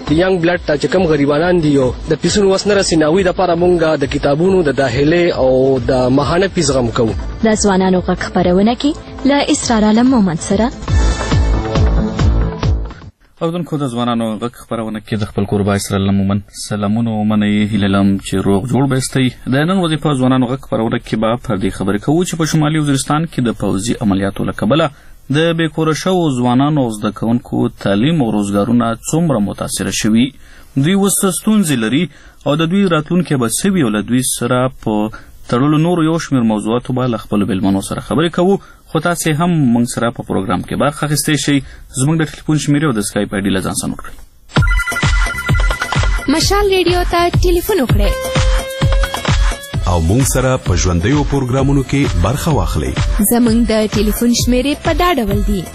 د ینګ بلډ ته چې کوم غریبانان دي او د پیسونو وس نه رسي ناوي د لپاره مونږ د کتابونو د داخله او د ماهانه فیس غم کوو. د ځوانانو غږ خپرونه کې له اسرار عالم مومند سره اودونکو د ځوانانو غږ خپرونه کې د خپل کوربه اسرار عالم مومند سلامونه ومنئ هیله لرم چې روغ جوړ به یاستئ. د نن ورځې په ځوانانو غږ خپرونه کې به پر دې خبرې کوو چې په شمالي وزیرستان کې د پوځي عملیاتو له کبله د بېکوره شوو ځوانانو او زده کوونکو تعلیم او روزګارونه څومره متاثره شوي. دوی اوس ستونزې لري او د دوی راتلونکی به څه وي او له دوی سره په تړلو نورو یو شمېر موضوعاتو به له خپلو مېلمنو سره خبرې کوو. خو تاسې هم موږ سره په پروګرام کې برخه اخیستی شئ. زموږ د ټلیفون شمېرې او د سکایپ آیډي له ځان سره نوټ کړئ. مشال ریډیو ته ټلیفون وکړئ او موږ سره په ژوندیو پروګرامونو کې برخه واخلئ. زموږ د ټلیفون شمېرې په دا ډول دي: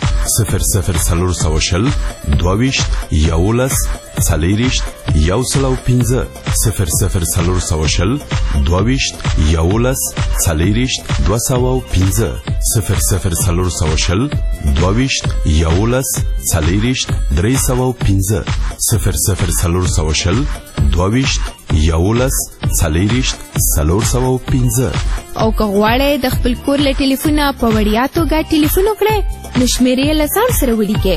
00 22 11 40 105 00 22 11 40 205 00 22 11 40 305 00 22 11 40 305. او که غواړئ د خپل کور له ټلیفونه په وړیا توګه ټلیفون وکړئ نو شمېرې له ځان سره ولیکئ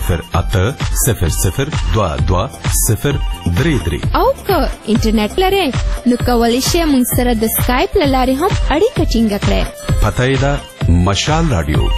0800 22 033. او که انټرنیټ لرئ نو کولی شئ موږ سره د سکایپ له لارې هم اړیکه ټینګه کړئ. پته یې ده مشال راډیو.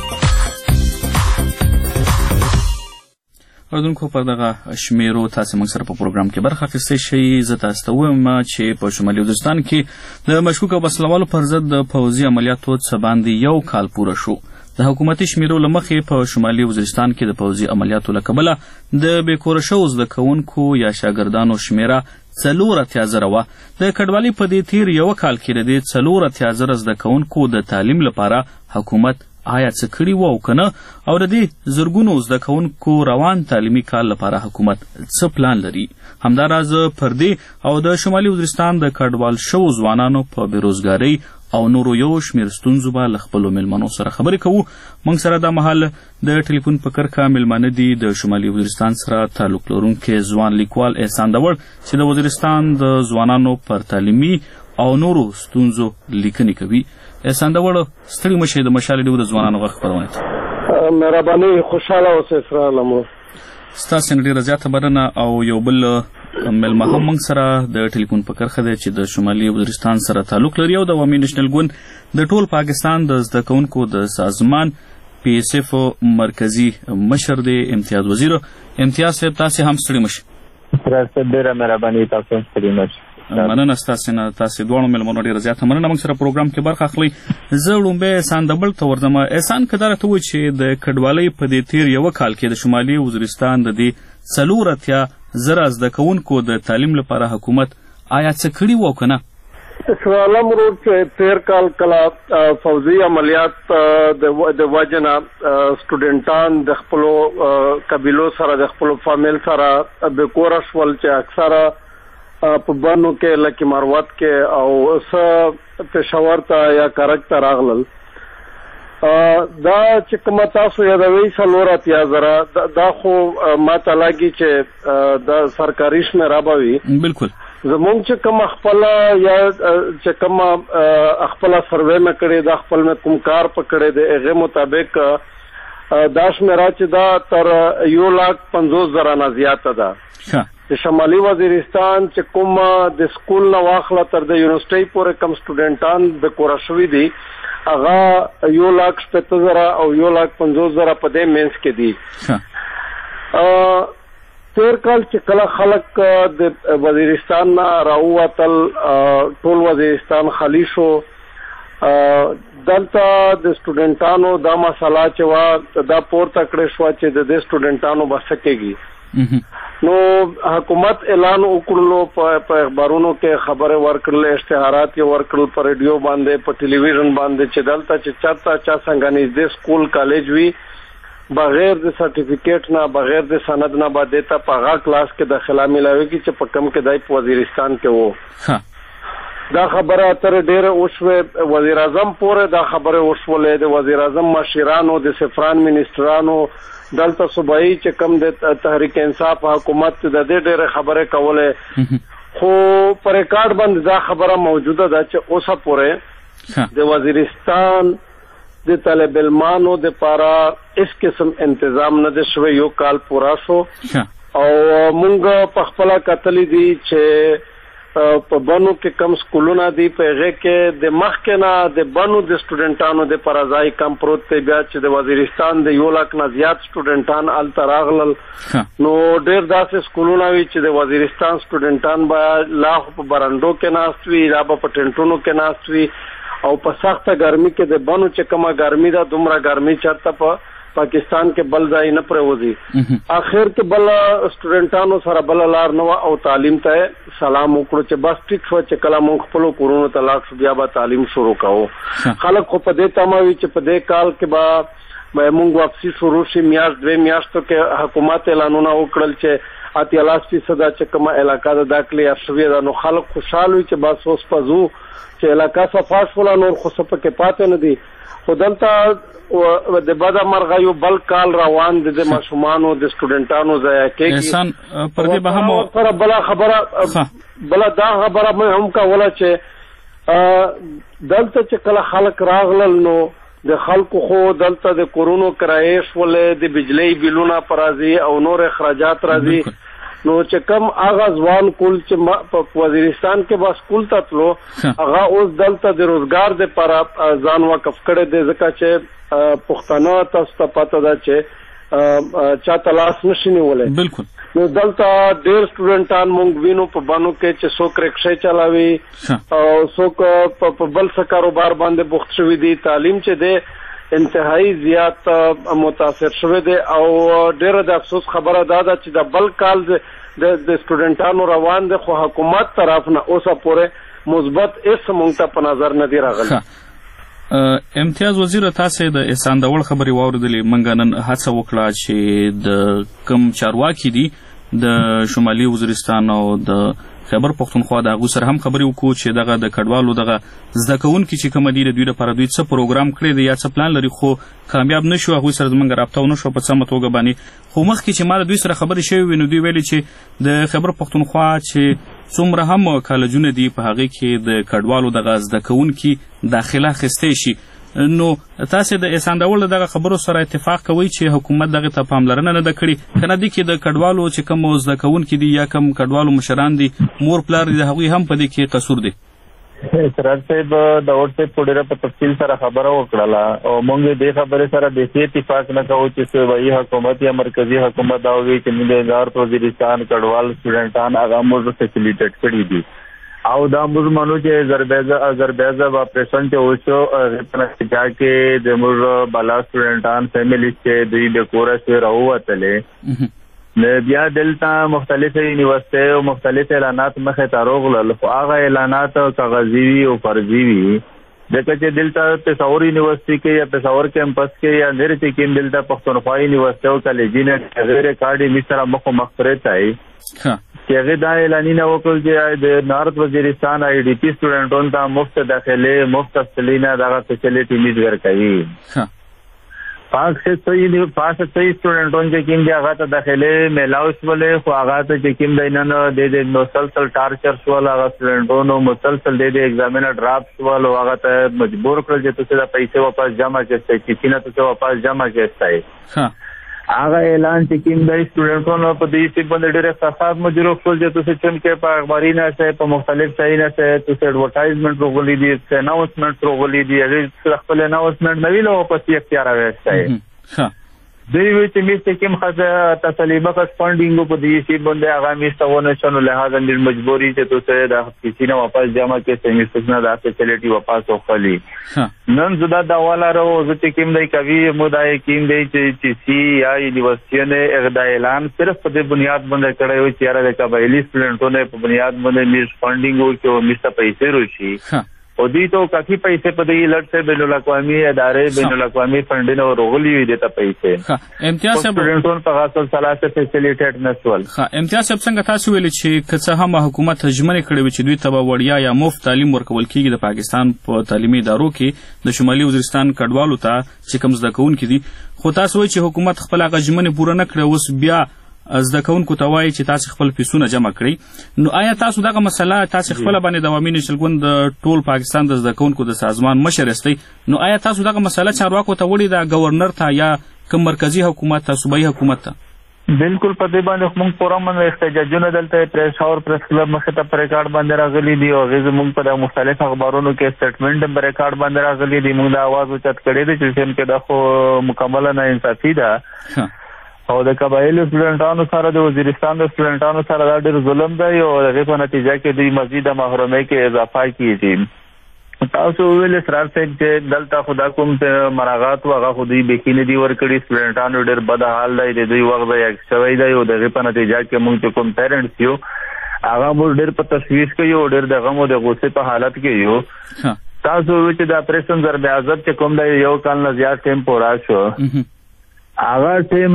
اردونکو پر دغه شمیرو تاسې موږ سره په پروګرام کې برخه اخیستی شئ. زه تاسو ته وایم چې په شمالي وزیرستان کې د مشکوکو وسلوالو پر ضد د پوځي عملیاتو څه باندې یو کال پوره شو. د حکومتي شمیرو له مخې په شمالي وزیرستان کې د پوځي عملیاتو له کبله د بېکوره شوو زده کوونکو یا شاګردانو شمیره 84,000 وه. د کډوالۍ په دې تیر یوه کال کې د دې 84,000 زده کوونکو د تعلیم لپاره حکومت آیا څه کړي وو او که نه، او د دې زرګونو زده کوونکو روان تعلیمي کال لپاره حکومت څه پلان لري. همداراز پر دې او د شمالي وزیرستان د کډوال شوو ځوانانو په بېروزګارۍ او نورو یو شمېر ستونزو به له خپلو مېلمنو سره خبرې کوو. موږ سره دا مهال د ټلیفون په کرښه مېلمانه دي د شمالي وزیرستان سره تعلق لرونکی ځوان لیکوال احسان داوړ چې د وزیرستان د ځوانانو پر تعلیمي او نورو ستونزو لیکنې کوي. احسان داوړ ستړي مه شئ، د مشال ریډیو د ځوانانو غږ خپرونې ته مهرباني خوشحاله اوسئ. اسرار عالم ستاسې نه ډېره زیاته مننه. او یو بل مېلمه هم موږ سره د ټلیفون په کرښه دی چې د شمالي وزیرستان سره تعلق لري او د عوامي نېشنل ګوند د ټول پاکستان د زده کوونکو د سازمان PSF مرکزي مشر دی امتیاز وزیر. امتیاز صاحب تاسې هم ستړي مه شئ. ډېره مهرباني، تاسو هم ستړي مه شئ. مننه ستاسې نه. تاسې دواړو مېلمنو ډېره زیاته مننه موږ سره پروګرام کې برخه اخلئ. زه وړومبی احسان دبل ته ورځم. احسان که دا راته ووایي چې د کډوالۍ په دې تیر یوه کال کې د شمالي وزیرستان د دې 84,000 زده کوونکو د تعلیم لپاره حکومت آیا څه کړي وو که نه؟ اسرار عالم ورور چې تیر کال کله فوزي عملیات د وجه نه سټوډنټان د خپلو قبیلو سره د خپلو فامیل سره بېکوره شول چې اکثره په بانو کې لکه مروت کې او څه پېښور ته یا کرک ته راغلل. دا چې کومه تاسو یادوئ 84,000 دا خو ماته لګي چې د سرکاري شمېره به وي. بلکل زمونږ چې کومه خپله یا چې کومه خپله سروې مې کړې دا خپل مې کوم کار په کړی دی هغې مطابق دا شمېره چې دا تر 150,000 نه زیاته ده. د شمالي وزیرستان چې کوم د سکول نه واخله تر د یونیورسټۍ پورې کم سټوډنټان بېکوره شوي دي هغه 1,60,000 او 1,50,000 په دې منځ کې دي. تیر کال چې کله خلک د وزیرستان نه راووتل ټول وزیرستان خالی شو. دلته د سټوډنټانو دا مسله چې وه دا پورته کړې شوه چې د دې سټوډنټانو به څه کېږي. نو حکومت اعلان وکړلو په اخبارونو کې خبرې ورکړلې، اشتهارات یې ورکړل په ریډیو باندې په ټلویزیون باندې چې دلته چې چا څنګه نږدې سکول کالج وي بغیر د سرټیفیکیټ نه بغیر د سند نه به دې ته په هغه کلاس کې داخله میلاویږي چې په کوم کې دی په وزیرستان کې و. دا خبره تر ډیره وشوه وزیر اعظم پورې دا خبره وشولې د وزیر اعظم مشیرانو د سفران منسټرانو دلته صوبایي چې کوم د تحریک انصاف حکومت د دې ډیره خبره کوله خو پر ریکارډ باندې دا خبره موجوده ده چې اوسه پورې د وزیرستان د طالب علمانو د پاره اس قسم تنظیم نه د شوی یو کال پورا شو او مونږ په خپل کتلې دي چې په بانو کې کم سکولونه دي په هغه کې د مخکې نه د بانو د سټوډنټانو د پرځای کم پروت ته بیا چې د وزیرستان د 1 لک نه زیات سټوډنټان الته راغلل نو ډېر داسې سکولونه وي چې د وزیرستان سټوډنټان به لا په برندو کې ناست وي لا په ټنټونو کې ناست وي او په سخته ګرمي کې د بانو چې کومه ګرمي ده دومره ګرمي چرته په پاکستان کې بل ځای نه پروزي اخر کې بل سټوډنټانو سره بل لار نو او تعلیم ته سلام وکړو چې بس ټیک شو چې کله مونږ خپل کورونو ته لاړ شو بیا به تعلیم شروع کوو خلک خو په دې تماوي چې په دې کال کې به مونږ واپسی شروع شي میاشت 2 میاشتو کې حکومت اعلانونه وکړل چې 80% چې کومه علاقہ د داخلي ارشوي ده نو خلک خوشاله وي چې بس اوس پزو چې علاقہ صفاش ولا نور خو څه پکې پاتې نه دي خو دلته د بده مرغه یو بل کال روان دي د ماشومانو د سټوډنټانو ځای کې احسان پر دې به هم سره بل خبره بل دا خبره مې هم کوله چې دلته چې کله خلک راغلل نو د خلکو خو دلته د کورونو کرایې شولې د بجلی بیلونه پرازي او نور اخراجات راځي نو چې کوم هغه ځوان کول چې په وزیرستان کې با سکول ته تلو هغه اوس دلته د روزګار د پر ځان وقف کړي د ځکه چې پښتنو تاسو ته پته ده چې چا تلاش نشي نیولای بالکل نو دلته ډېر سټوډنټان مونږ وینو په بانو کې چې څوک رکشې چلاوي او څوک په بل څه کاروبار باندې بوخت شوي دي تعلیم چې ده انتهایی زیات متاثر شوه دي او ډېر د افسوس خبره ده چې د بل کال د سټوډنټانو روان دي خو حکومت طرف نه اوسه پورې مثبت اس مونږ ته په نظر نه دی راغلی امتیاز وزیر تاسو د احسان داول خبري واوریدلې منګ نن هڅه وکړه چې د کم چارواکي دي د شمالي وزیرستان او د خیبر پختونخوا د هغو سره هم خبرې وکړو چې دغه د کډوالو دغه زده کوونکي چې کومه دي د دوی لپاره دوی څه پروګرام کړی دی یا څه پلان لري خو کامیاب نه شو هغوی سره زموږ رابطه ونه شوه په سمه توګه باندې خو مخکې چې ما د دوی سره خبرې شوې وي نو دوی ویلي چې د خیبر پختونخوا چې څومره هم کالجونه دي په هغې کې د کډوالو دغه زده کوونکي داخله اخیستی شي نو تاسو د احسان داول دغه خبرو سره اتفاق کوئ چې حکومت دغه ته پاملرنه نه ده کړې که نه دي کې د کډوالو چې کوم زده کوونکي دي یا کوم کډوالو مشران دي مور پلار دي د هغوی هم په دې کې قصور دی سراج صاحب داود صاحب په ډېره په تفصیل سره خبره وکړله او موږ دې خبرې سره داسې اتفاق نه کوو چې صوبایي حکومت یا مرکزي حکومت دا ووایي چې موږ د نارت وزیرستان کډوال سټوډنټان هغه موږ فیسیلیټیټ کړي دي او دا موږ مانو چې ازربیجان اپریشن چې وشو په نتیجه کې د موږ بالا سټوډنټان فیملی چې دوی د کوره څخه راووتلې بیا دلته مختلفې یونیورسټۍ او مختلف اعلانات مخې ته راغلل خو هغه اعلانات کاغذي وي او فرضي وي ځکه چې دلته پېښور یونیورسټۍ کې یا پېښور کیمپس کې یا نور چې کوم دلته پښتونخوا یونیورسټۍ او کالجونه غیر کارډي مثلا مخ پرې تای چې هغه دا اعلانونه وکړل چې د نارت وزیرستان آی ډي پی سټوډنټونو ته مفت داخله مفت تفصیلونه دغه فیسیلیټي میز ورکوي پاک سے صحیح سٹوڈنٹوں کے کیم دیا غاتا داخلے میلاوس والے خو آغاتا چے کیم دینانو دے دے مسلسل ٹارچر سوال آغا سٹوڈنٹوں مسلسل دے دے ایگزامینر ڈراپ سوال آغاتا مجبور کرل جے تو سے دا پیسے واپس جمع چیستا ہے کسی نہ تو سے واپس جمع چیستا ہے آغا اعلان چې کوم د سټوډنټونو په دې چې باندې ډېر احساسات مجرو کول چې تاسو چې په اخباري نه سه په مختلف ځای نه سه تاسو ایڈورټایزمنټ وروغلي دي اناونسمنت وروغلي دي هغه خپل اناونسمنت نوی له په سی اختیار راوځي دوی وی چې میسته کوم خاصه تسلیمه کس فندینګ په دې چې باندې هغه میسته ونه شنو لہذا د مجبوری چې تاسو د کسی نه واپس جمع کې سیمیستر نه د فیسیلیټي واپس وکړي نن زدا دا والا رو چې کوم دی کوي مودای کوم دی چې سی یا یونیورسيټي نه اغدا اعلان صرف په دې بنیاد باندې کړی وي چې را د قبایلی سټوډنټونو په بنیاد باندې میس فندینګ او چې میسته پیسې روشي او دوی ته کافي پیسې په دې لړ ته بین الاقوامي ادارې بین الاقوامي فنډونه ورغلي وي د ته پیسې امتیاز صاحب سټوډنټون په خاصه سلاسه فیسیلیټیټ نسول امتیاز صاحب څنګه تاسو ویل چې که څه هم حکومت ژمنې کړې وي چې دوی ته به وړیا یا مفت تعلیم ورکول کېږي د پاکستان په تعلیمي ادارو کې د شمالي وزیرستان کډوالو ته چې کوم زده کوونکي دي خو تاسو وایئ چې حکومت خپل هغه ژمنې پوره نه کړې اوس بیا زده کوونکو ته وایي چې تاسو خپل فیسونه جمع کړئ نو آیا تاسو دغه مسله تاسو خپل باندې د عوامي نېشنل ګوند د ټول پاکستان د زده کوونکو د سازمان مشر استئ نو آیا تاسو دغه مسله چارواکو ته وړي د گورنر ته یا کوم مرکزی حکومت ته صوبایي حکومت ته بالکل په دې باندې موږ پوره من احتجاجونه دلته پریس اور پریس کلب مخه ته ریکارډ باندې راغلي دي او غوږ موږ په مختلف اخبارونو کې سټیټمنټ په ریکارډ باندې راغلي دي موږ د आवाज اوچت کړی دی چې څنګه دا خو مکمل نه انصافي ده او د قبایلو سټوډنټانو سره د وزیرستان د سټوډنټانو سره دا ډېر ظلم دی او هغه په نتیجه کې دوی مزید محرومۍ کې اضافه کیږي تاسو ویل سرار صاحب چې دلته خدا کوم مراغات او هغه خودي بکینه دی ورکړي سټوډنټانو ډېر بد حال دی د دوی وخت یې شوی دی او دغه په نتیجه کې موږ کوم پیرنټس یو هغه موږ ډېر په تشویش کې یو ډېر د غم او د غوسه په حالت کې یو تاسو چې د اپریشن ضرب عزت چې کوم دی یو کال نه زیات ټیم پورا شو هغه ټیم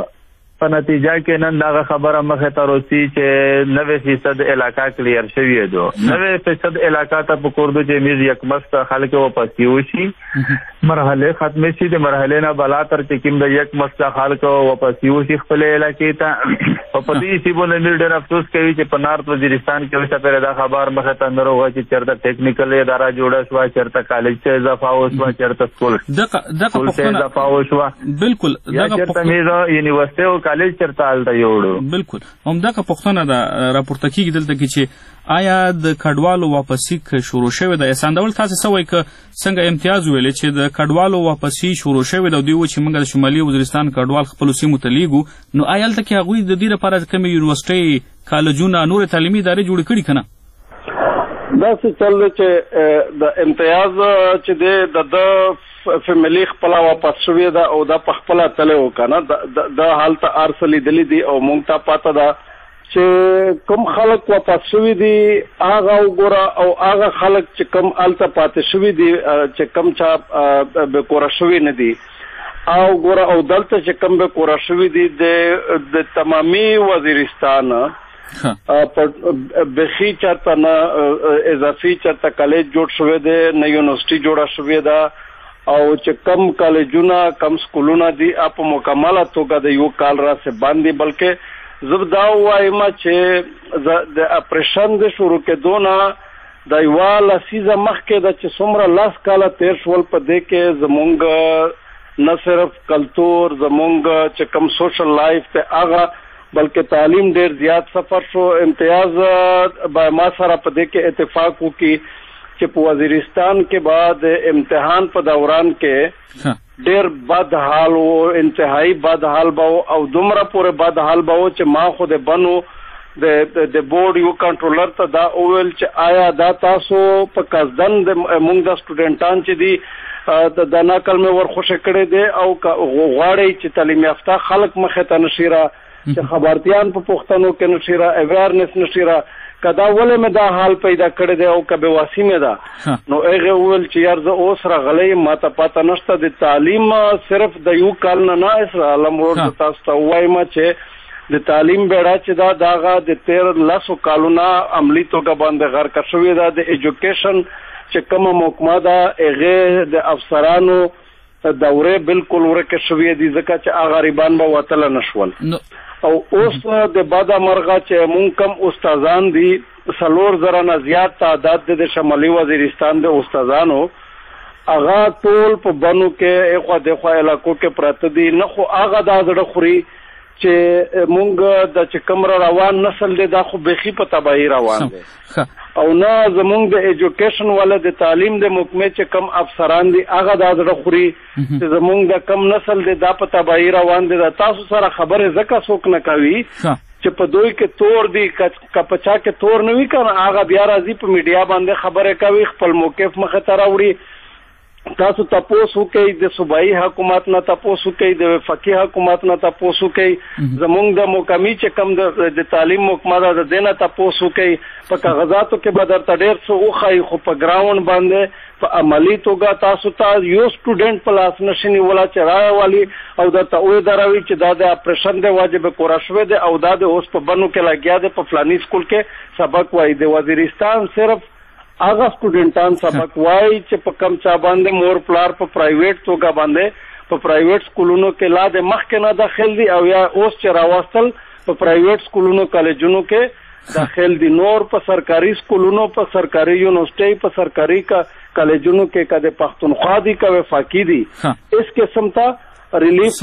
په نتیجه کې نن دا خبره مخه ته روسي چې 90% علاقہ کلیر شوی دی 90% علاقہ ته په کوردو چې میز یک مست خلک او پسیو شي مرحله ختمه شي د مرحله نه بلا تر چې کوم د یک مست خلک او پسیو شي خپل علاقې ته په دې سی باندې مل ډېر افسوس کوي چې په نارت وزیرستان کې اوسه پر دا خبر مخه ته نروغه چې چرته ټیکنیکل اداره جوړه شو چرته کالج ته اضافه او چرته سکول دغه پښتنه اضافه شو بالکل دغه پښتنه یونیورسيټي او کالج چرته آلته یوړو بالکل همدغه پښتنه دا راپورته کیږي دلته کې چې آیا د کډوالو واپسی شروع شوه د اساندول تاسو سوي ک څنګه امتیاز ویل چې د کډوالو واپسی شروع شوه د دوی چې موږ د شمالي وزیرستان کډوال خپل سیمو ته لیږو نو آیا تل کې هغه د دې لپاره کوم یونیورسيټي کالجونه نور تعلیمي ادارې جوړ کړي کنه دا څه چل چې د امتیاز چې د فیملی خپل واپس شوی دا او د خپل تله وکنه د حالت ارسلی دلی دی او مونږ ته پاته دا چې کوم خلک واپس شوی دي هغه وګوره او هغه خلک چې کوم الته پاتې شوی دي چې کوم چا به کور شوی نه دي او ګوره او دلته چې کوم به کور شوی دي د تمامي وزیرستان بخي چرته نه اضافي چرته کالج جوړ شوی دی نه یونیورسيټي جوړه شوی ده او چې کم کالجونه کم سکولونه دي په مکمله توګه د یو کال را سه باندې بلکې زبدا وایم چې د اپریشن د شروع کې دونه د یواله سیزه مخکې د چې څومره لاس کاله تیر شول په دې کې زمونږ نه صرف کلچر زمونږ چې کم سوشل لایف ته هغه بلکې تعلیم ډیر زیات سفر شو امتیاز با ما سره په دې کې اتفاق وکي چې په وزیرستان کې بعد امتحان په دوران کې ډیر بد حال او انتهایی بد حال باو او دومره پورې بد حال باو چې ما خو د بنو د بورډ یو کنټرولر ته دا اول چې آیا دا تاسو په قصدن د موږ د سټوډنټان چې دي د نقل مې ورخوشی کړی دی او غواړي چې تعلیم یافته خلک مخه ته نشیره چې خبرتيان په پښتنو کې نشیره اویرنس نشیره کدا ولې مې دا حال پیدا کړی دی او کبه واسیمه ده نو هغه ول چې یار زه اوس راغلې ما ته پته نشته د تعلیم صرف د یو کال نه اسرائیل مرور تاسو ته وایم چې د تعلیم بیړه چې دا داغه د 13 کالونه عملی توګه باندې غرق شوې ده د ایجوکیشن چې کومه محکمه ده هغه د افسرانو دوره بالکل ورکه شوې دي ځکه چې هغه غریبان به وتل نشول او اوس د بعد مرغه چې مونږ کم استادان دي 3,000 نه زیات تعداد د شمالي وزیرستان د استادانو هغه ټول په بنو کې خو د خو علاقو کې پراته دي نه خو هغه د زړه خوري چې مونږ د چکمر روان نسل دی دا خو بخي په تباہی روان دي او نه زمونږ د ایجوکیشن ولا د تعلیم د محکمه چې کم افسران دي هغه د زړه خوري چې زمونږ د کم نسل دی دا په تباہی روان دي تاسو سره خبره زکه څوک نه کوي چې په دوی کې تور دي کپچا کې تور نه وی کنه هغه بیا راځي په میډیا باندې خبره کوي خپل موقف مخه ته راوړي تاسو تاسو کوي د صوبایي حکومت نه تاسو کوي د وفاقي حکومت نه تاسو کوي زمونږ د مقامی چې کم د تعلیم محکمه د دینه تاسو کوي په کاغذاتو کې به درته ډېر څه وښایي خو په ګراوند باندې په عملي توګه تاسو ته یو سټوډنټ په لاس نشي نیولی چې راوالي او درته وایي چې دا د اپریشن دی واجب کورا شوی دی او دا د اوس په بنو کې لګیا دی په فلاني سکول کې سبق وایي د وزیرستان صرف هغه سټوډنټان سبق وایي چې په کم چا باندې مور پلار په پرایویټ توګه باندې په پرایویټ سکولونو کې لا د مخکې نه داخل دي او یا اوس چې راوستل په پرایویټ سکولونو کالجونو کې داخل دي نور په سرکاري سکولونو په سرکاري یونیورسيټي په سرکاري کالجونو کې کده پښتونخوا دي کا وفاقي دي اس قسم ته ریلیف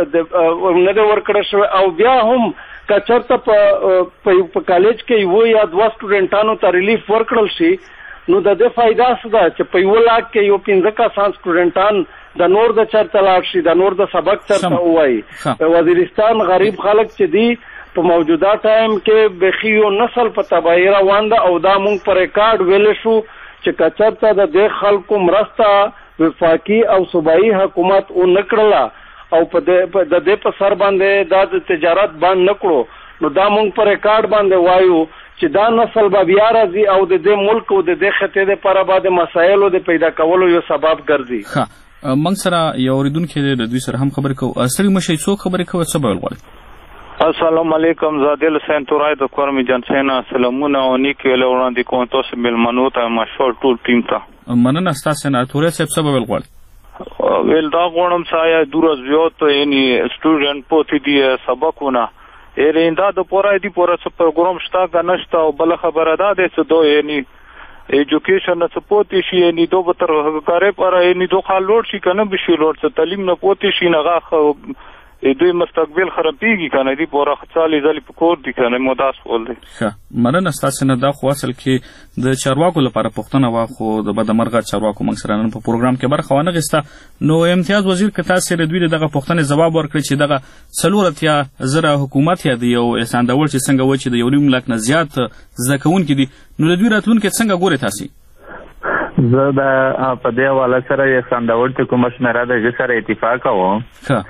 نه ورکړل شو او بیا هم کچرته په کالج کې یو یا دوه سټوډنټانو ته ریلیف ورکړل شي نو د دې فائدہ څه ده چې په یو لاک کې یو 15 کسان سټوډنټان د نور د چرته لاړ شي د نور د سبق چرته وایي وزیرستان غریب خلک چې دي په موجوده ټایم کې بخیو نسل په تباہی روان ده او دا مونږ پر ریکارډ ویل شو چې کچرته د دې خلکو مرسته وفاقي او صوبایي حکومت او نکړه او په دې په سر باندې د تجارت باندې نکړو نو دا مونږ پر ریکارډ باندې وایو چې دا نسل به بیا راځي او د دې ملک او د دې خطې لپاره باندې مسایلو د پیدا کولو یو سبب ګرځي. موږ سره یو اوریدونکو د دوی سره هم خبرې کوو. اصلي مشي څو خبرې کوي څه به وغواړي؟ السلام علیکم زادل حسین تورای د کورمی جنسینا سلامونه او نیک ویل وړاندې کوم تاسو ملمنو ته مشور ټول ټیم ته مننه تاسو نه تورای صاحب څه به وغواړي؟ ویل دا غوړم سایه دور زیات یعنی سټوډنټ پوتې دی سبقونه ایندا د پورای دی پورا څه پروګرام شتا غنښت او بل خبره ده چې دوی یعنی ایجوکیشن نه سپورت شي یعنی دوه بتر کارې پر یعنی دوه خالور شي کنه به شي لور څه تعلیم نه پوتې شي نه دوی مستقبل خرابېږي کنه دی پورا خصالي ځلې په کور دي کنه مداس ول دي. مننه تاسو نه دا خو اصل کې د چارواکو لپاره پښتنه وا خو د بدمرغه چارواکو موږ سره نن په پروګرام کې برخه ونه غسته نو امتیاز وزیر کتا سره دوی دغه پښتنه جواب ورکړي چې دغه څلورتیا زره حکومت یا د یو احسان دول چې څنګه و چې د یو نیم لک نه زیات ځکهون کې دي نو د دوی راتلونکو څنګه ګوري تاسو؟ زه د په دې حواله سره احسان دول ته کوم شمېره د سره اتفاق کوم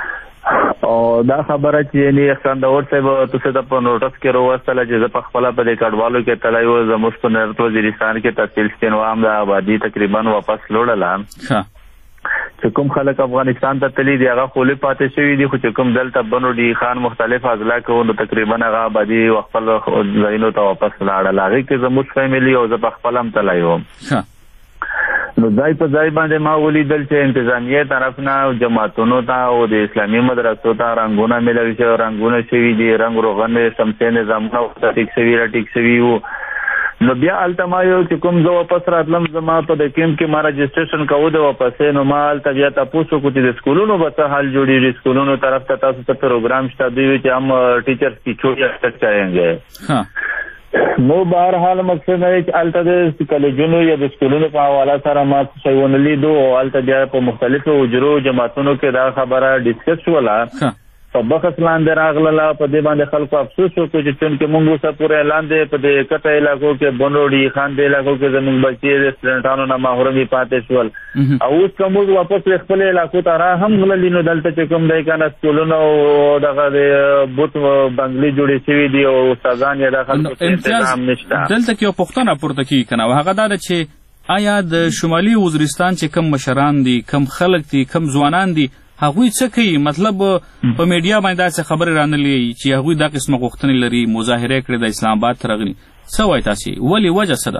او دا خبره چې یعنی احسان داور صاحب تاسو د په نوټس کې راوستله چې زه په خپل په دې کډوالو کې تلای و زموږ په نړۍ وزیرستان کې تحصیل ستنوام د آبادی تقریبا واپس لوړل چې کوم خلک افغانستان ته تللی دی هغه خولي پاتې شوی دي خو چې کوم دلته بنو ډي خان مختلف اضلاع کې نو تقریبا هغه آبادی خپل ځایونو ته واپس لاړل هغه کې زموږ فیملی او زه په خپل هم تلای وم نو ځای په ځای باندې ما ولیدل چې انتظامیه طرف نه جماعتونو ته او د اسلامي مدرسو ته رنګونه ملوي شي رنګونه شوي دي رنګ روغن شمسي نظامونه ټیک شوي وو نو بیا التما یو چې کوم زه واپس راتلم زما په د کیمپ کې ما رجسټریشن کوو د واپسې نو ما الته بیا تاسو کو چې د سکولونو به څه حال جوړیږي سکولونو طرف ته تاسو ته پروګرام شته دی چې هم ټیچرز کی چویا تک چاهيږي نو بهرحال مقصد دی چې الته د کالجونو یا د سکولونو په حواله سره ما څه ونه لیدو او الته بیا په مختلفو اجرو جماعتونو کې دا خبره ډیسکس شوله په بحث لاندې راغله په دې باندې خلکو افسوس وکړ چې څنګه موږ اوسه پورې اعلان دی په دې کټه علاقو کې بنوډي خان دې علاقو کې زموږ بچي د سټوډنټانو نه محرومي پاتې شول او اوس کوم واپس خپل علاقو ته را هم غللی نو دلته چې کوم دی کنه سکولونو او دغه د بوت بنگلي جوړې شوی دی او استادان یې د خلکو تنظیم نشته دلته کې پښتنه پورته کی کنه هغه دا چې آیا د شمالي وزیرستان چې کم مشران دي کم خلک دي کم ځوانان دي هغوی څه کوي مطلب په میډیا باندې داسې خبرې رانلي چې هغوی دا قسمه غوښتنې لري مظاهره کړې د اسلام آباد ته راغلي څه وایي تاسې ولې وجه څه ده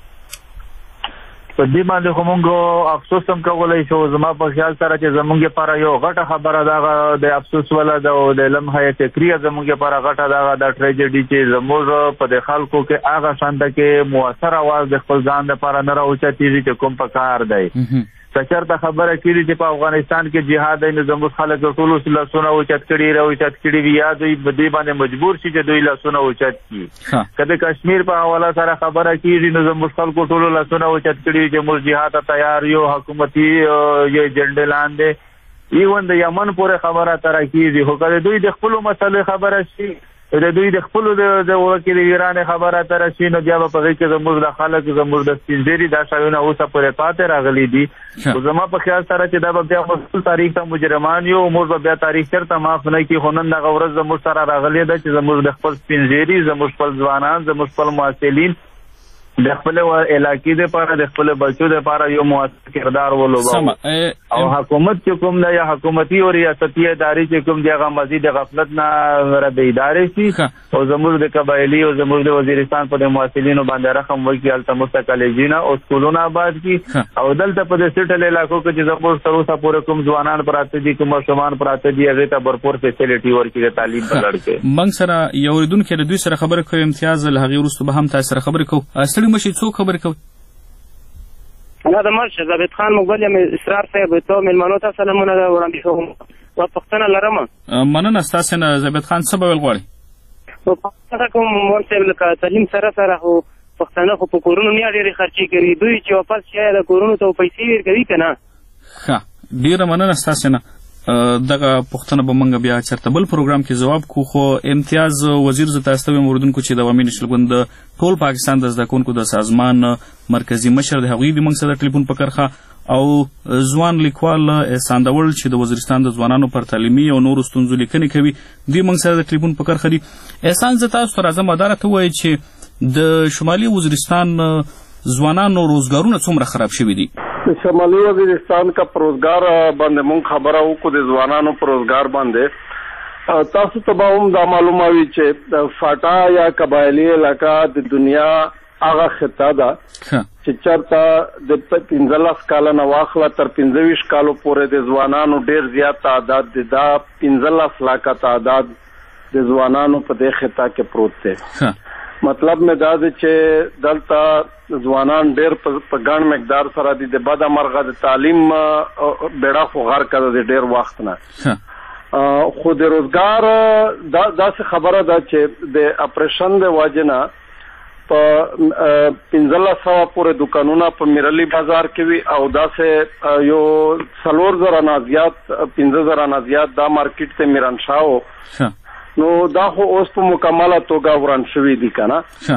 په دې باندې خو موږ افسوس هم کولی شو زما په خیال سره چې زموږ لپاره یو غټه خبره دغه د افسوس ولا د لمحه فکري زموږ لپاره غټه دغه د ټریجډي چې زموږ په د خلکو کې هغه شانده کې مؤثر اواز د خپل ځان لپاره نه راوچتېږي چې کوم په کار دی کچرته خبره کړي چې په افغانستان کې جهاد نه زموږ خلک ټول لاسونه اوچت کړي یا دوی بدی باندې مجبور شي چې دوی لاسونه اوچت کړي کله کشمیر په حواله سره خبره کړي نو زموږ خلکو ټول لاسونه اوچت کړي چې موږ جهاد ته تیار یو حکومتي یو جنډ لاندې ایون د یمن پورې خبره تر کېږي خو کله دوی د خپل مسلې خبره شي د دوی د خپلو د وکیل ویرانې خبره ته راشي نو بیا به په هغې کې زموږ د خلک زموږ د سپین ږیري دا شیونه اوسه پورې پاتې راغلي دي. خو زما په خیال سره چې دا به بیا مسؤل تاریخ ته مجرمان یو موږ به بیا تاریخ چېرته معاف نه کړي. خو نن دغه ورځ زموږ سره راغلې ده چې زموږ د خپل سپین ږیري زموږ خپل ځوانان زموږ خپل محصلین د خپل علاقې دپاره د خپل بچو دپاره یو مؤثر کردار ولوباوه او حکومت چې کوم ده یا حکومتي او ریاستي ادارې چې کوم دي هغه مزید غفلت نه رد ادارې شي او زموږ د قبایلي او زموږ د وزیرستان په د محصلینو باندې رقم وکړي هلته مفته کالجونه او سکولونه آباد کړي او دلته په د سیټل علاقو کې چې زموږ تر اوسه پورې کوم ځوانان پراته دي کوم ماشومان پراته دي هغې ته بھرپور فیسیلیټي ورکړي د تعلیم په لړ کې. موږ سره یو اورېدونکی د دوی سره خبرې کوو امتیاز له هغې وروسته به هم تاسو سره خبرې کوو. ستړي مشئ څوک خبرې کوي؟ انا د مرشد ضابط خان مقبل یم اسرار صاحب ته مېلمنو ته سلامونه وړاندې کوم او پوښتنه لرم. مننه ستاسو نه ضابط خان څه به ویل غواړئ؟ پوښتنه کوم مول صاحب لکه تعلیم سره سره خو پښتانه خو په کورونو نه ډېرې خرچې کوي دوی چې واپس شي د کورونو ته پیسې ورکوي که نه؟ ښه ډېره مننه ستاسو نه. دغه پوښتنه به موږ بیا چېرته بل پروګرام کې ځواب کړو. خو امتیاز وزیر زه تاسو ته ویم اورېدونکو چې د عوامي نېشنل ګوند د ټول پاکستان د زده کوونکو د سازمان مرکزي مشر د هغوی د موږ سره د ټلیفون په کرښه او ځوان لیکوال احسان داول چې د وزیرستان د ځوانانو پر تعلیمي او نورو ستونزو لیکنې کوي دوی موږ سره د ټلیفون په کرښه دي. احسان زه تاسو ته راځم دا راته ووایئ چې د شمالي وزیرستان ځوانانو روزګارونه څومره خراب شوي دي؟ شمالي وزیرستان کا پروزګار باندې مونږ خبره وکړو د ځوانانو پروزګار باندې تاسو ته به هم دا معلومه وي چې فاټا یا قبایلي علاقه د دنیا هغه خطه ده چې چېرته د 15 کاله نه واخله تر 25 کالو پورې د ځوانانو ډېر زیات تعداد دی. دا 15 لاکه تعداد د ځوانانو په دې خطه کې پروت دی. مطلب مې دا دی چې دلته ځوانان ډېر په ګڼ مقدار سره دي د بده مرغه د تعلیم بیړه خو غرقه ده د ډېر وخت نه. خو د روزګار داسې خبره ده چې د اپریشن د وجې نه په 1500 پورې دوکانونه په میرلي بازار کې وي او داسې یو 4000 نه زیات 15000 نه زیات دا مارکیټ ته میرانشاه و نو دا خو اوس په مکمله توګه وران شوي دي که نه.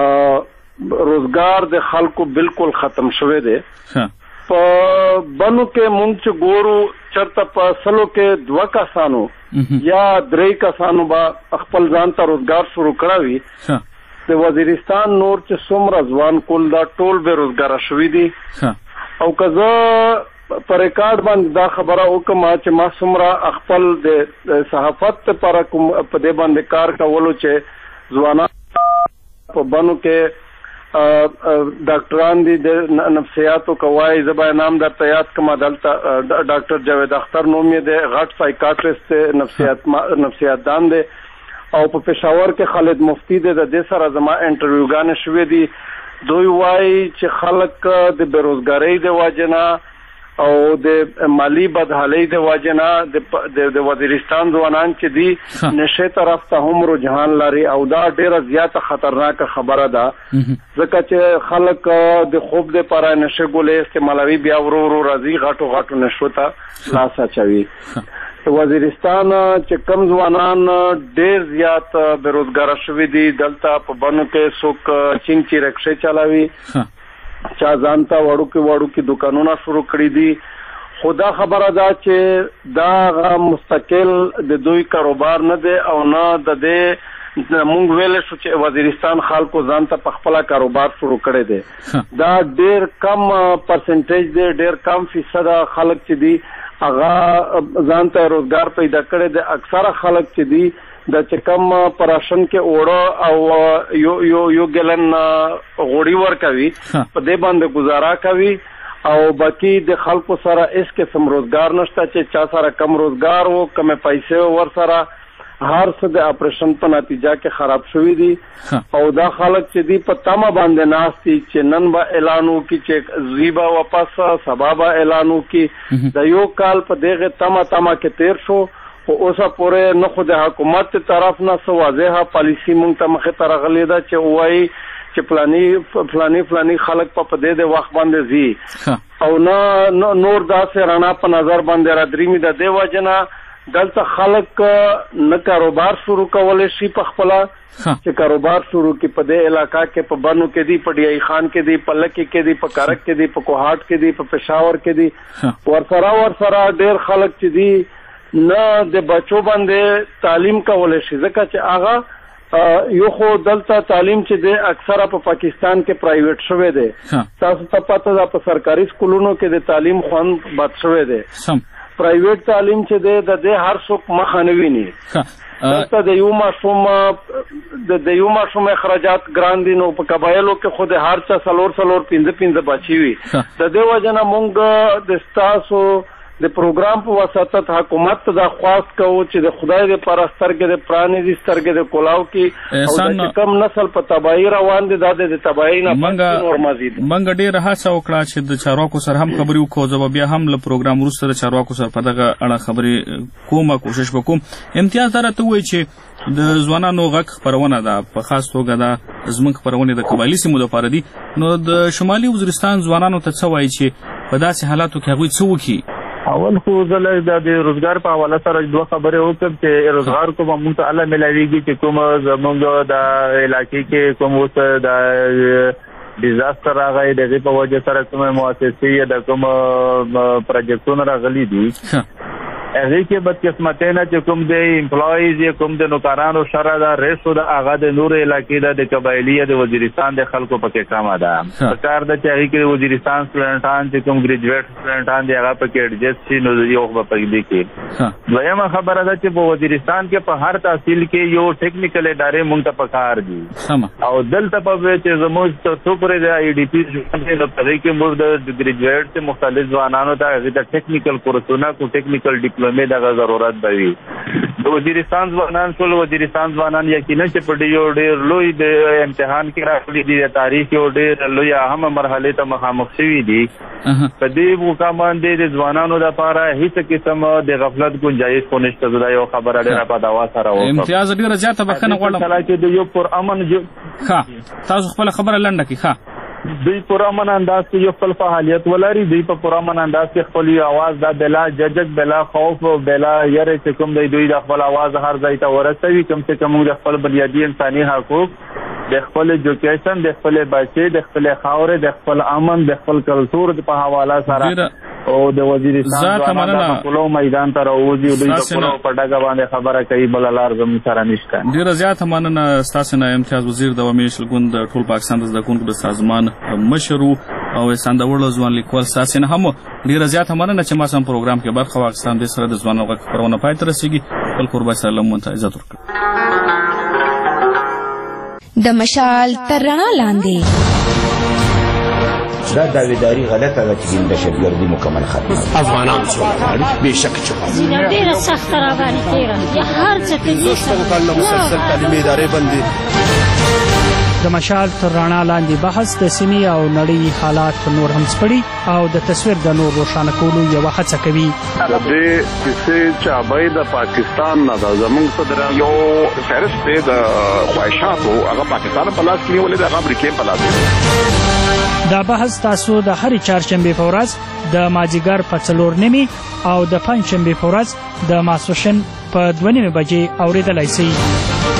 روزګار د خلکو بالکل ختم شوی دی. په بنو کې مونږ چې ګورو چېرته په 100 کې 2 کسانو یا 3 کسانو به خپل ځان ته روزګار شروع کړی وي. د وزیرستان نور چې څومره ځوان کول دا ټول بې روزګاره شوي دي. او که زه په ریکارډ باندې دا خبره وکړم چې ما څومره خپل د صحافت لپاره کوم په دې باندې کار کولو چې ځوانان په بنو کې ډاکټران دي د نفسیاتو کوای زه به نام درته یاد کړم دلته ډاکټر جاوید اختر نوم یې دی غټ سایکاټریسټ دی نفسیات دان دی او په پېښور کې خالد مفتی دی د دې سره زما انټرویوګانې شوې دي. دوی وایي چې خلک د بېروزګارۍ د وجې نه او د مالی بدحالۍ د وجې نه د وزیرستان ځوانان چې دي نشې طرف ته هم رجحان لري او دا ډېره زیاته خطرناکه خبره ده ځکه چې خلک د خوب دپاره نشې ګولې استعمالوي بیا ورو ورو راځي غټو غټو نشو ته لاس اچوي. وزیرستان چې کم ځوانان ډېر زیات بېروزګاره شوي دي دلته په بنو کې څوک چینچي رکشې چلاوي چا ځان ته وړوکي دوکانونه شروع کړي دي. خو دا خبره ده چې دا مستقل د دوی کاروبار نه دی او نه د دې مونږ ویلی شو چې وزیرستان خلکو ځان ته په خپله کاروبار شروع کړی دی. دا ډېر کم پرسنټیج دی ډېر کم فیصده خلک چې دي هغه ځان ته روزګار پیدا کړی دی. اکثره خلک چې دي د چې کم پراشن کې اوړه او یو ګلن غوړي ورکوي په دې باندې گزاره کوي او باقي د خلکو سره هیڅ قسم روزګار نشته چې چا سره کم روزګار و کم پیسې ور سره هر څه د اپریشن په نتیجه کې خراب شوي دي او دا خلک چې دي په تمه باندې ناست دي چې نن به اعلان وکړي چې زوی به واپس سبا به اعلان وکړي. د یو کال په دغه تمه کې تیر شو خو اوسه پورې نه خو د حکومت طرف نه څه واضحه پالیسي مونږ ته مخې ته راغلې ده چې وایي چې فلاني خلک په دې د وخت باندې ځي او نه نور داسې رڼا په نظر باندې را درېمي د دې وجې نه دلته خلک نه کاروبار شروع کولی شي په خپله چې کاروبار شروع کړي په دې علاقه کې په بنو کې دي په ډیای خان کې دي په لکي کې دي په کارک کې دي په کوهاټ کې دي په پېښور کې دي ورسره ډېر خلک چې دي نه د بچو باندې تعلیم کولی شي ځکه چې هغه یو خو دلته تعلیم چې دی اکثره په پاکستان کې پرایویټ شوی دی تاسو ته پته ده په سرکاري سکولونو کې د تعلیم خوند بد شوی دی پرایویټ تعلیم چې دی د دې هر څوک مخه نه ویني دلته د یو ماشوم اخراجات ګران دي نو په قبایلو کې خو د هر چا څلور 5 بچي وي د دې وجه نه موږ د ستاسو د پروګرام په واسطه حکومت ته دا خواست کوو چې د خدای د پر سترګې د پرانیزي سترګې د کولاو کې او د کم نسل په تباہي روان دي د تباہي نه نور مزید منګ ډېر هڅه وکړه چې د چارواکو سره هم خبرې وکړو زه بیا هم له پروګرام وروسته د چارواکو سره په دغه اړه خبرې کوم کوشش وکوم امتیاز درته وایي چې د ځوانانو غږ خپرونه ده په خاص توګه دا زموږ خپرونې د قبایلي سیمو لپاره دي نو د شمالي وزیرستان ځوانانو ته څه وایي چې په داسې حالاتو کې هغوی څه وکړي اول خو زه د روزګار په حواله سره دوه خبرې وکړم چې روزګار کوم موږ ته الله ملاویږي چې کوم زموږ د علاقې کې کوم اوس د ډیزاستر راغی دغه په وجه سره کوم مؤسسې د کوم پروجیکټونه راغلي دي هغه کې بدقسمتۍ چې کوم د امپلایز یا کوم د نوکرانو شره دا ریسو د هغه د نور علاقې د قبایلی د وزیرستان د خلکو پکې کم ده سرکار د چې هغه کې وزیرستان سټوډنټان چې کوم ګریجویټ سټوډنټان دی هغه پکې ایڈجسټ شي نو یو په پکې کې دویمه خبره ده چې په وزیرستان کې په هر تحصیل کې یو ټیکنیکل ادارې مونږ ته پکار دي او دلته په چې زموږ څو پرې د ای ډی پی د طریقې کې موږ د ګریجویټ ته مختلف ځوانانو ته د ټیکنیکل کورسونه کو ټیکنیکل ډیپلومې دغه ضرورت دی د وزیرستان ځوانان ټول وزیرستان ځوانان یقینا چې په ډېر لوی د امتحان کې راغلي دي د تاریخ یو ډېر لوی اهم مرحله ته مخامخ شوي دي په دې موقع باندې د ځوانانو لپاره هیڅ قسم د غفلت گنجائش کو نشته دا یو خبره ډېره په دوا سره وکړه امتیاز ډېره زیاته بخښنه غواړم چې د یو پر امن تاسو خپل خبره لنډه کړئ دوی پر امن انداز کې یو خپل فعالیت ولري دوی په پر امن انداز کې خپل आवाज د بلا ججک بلا خوف بلا یره چې کوم دوی د خپل आवाज هر ځای ته ورسوي کم څه کم د خپل بنیادی انساني حقوق د خپل ایجوکیشن د خپل بچي د خپل خاور د خپل امن د خپل کلچر په حواله سره او د وزیرستان د خپل میدان ته راوځي دوی په خپل پټاګه باندې خبره کوي بل لار زموږ سره نشته ډیره زیاته مننه ستاسو نه امتیاز وزیر د ومیشل ګوند ټول پاکستان د زدهکوونکو د سازمان مشر او سندوړو ځوان لیکوال ستاسو نه هم ډیره زیاته مننه چې ما سم پروګرام کې برخه واخیستم د سره د ځوانانو غږ خپرونه پای ته رسیږي خپل قربان سلام مونږ ته عزت ورکړئ د مشال تر رڼا لاندې دا داویداری غلطه ده چې د دهشتګردي مکمل ختمه افغانان څوک بېشکه چې ډېره سخته راباندې تېره هر څه ته مسلسل تعلیمي ادارې بندي د مشال تر رڼا لاندې بحث د سیمې او نړۍ حالات نور هم سپړي او د تصویر د نور روښانه کولو یوه هڅه کوي د دې کیسې چابۍ د پاکستان نه ده زموږ صدر یو فهرست دی د خواهشاتو هغه پاکستان په لاس کې نیولې ده هغه امریکې په لاس کې دا بحث تاسو د هرې چهارشنبې په ورځ د مازدیګر په 4:30 او د پنجشنبې په ورځ د ماسپښین په 2:30 بجې اورېدلی شئ